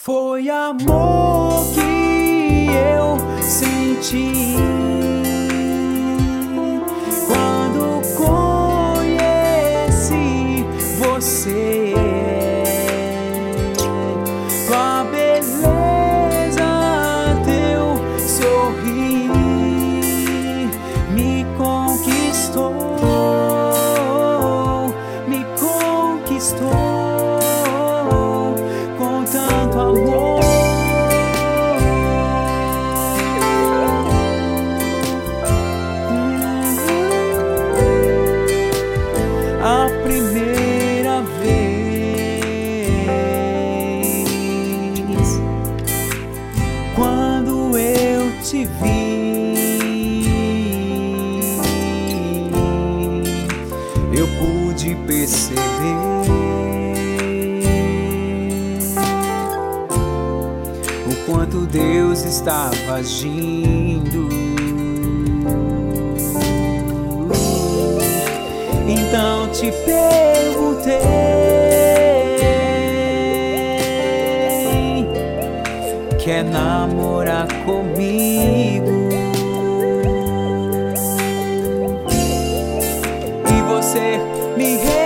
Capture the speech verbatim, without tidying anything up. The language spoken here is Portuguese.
Foi amor que eu senti quando conheci você. Tua beleza, teu sorrir me conquistou, me conquistou. Amor, a primeira vez quando eu te vi, eu pude perceber quanto Deus estava agindo. Então te perguntei: quer namorar comigo? E você me respondeu: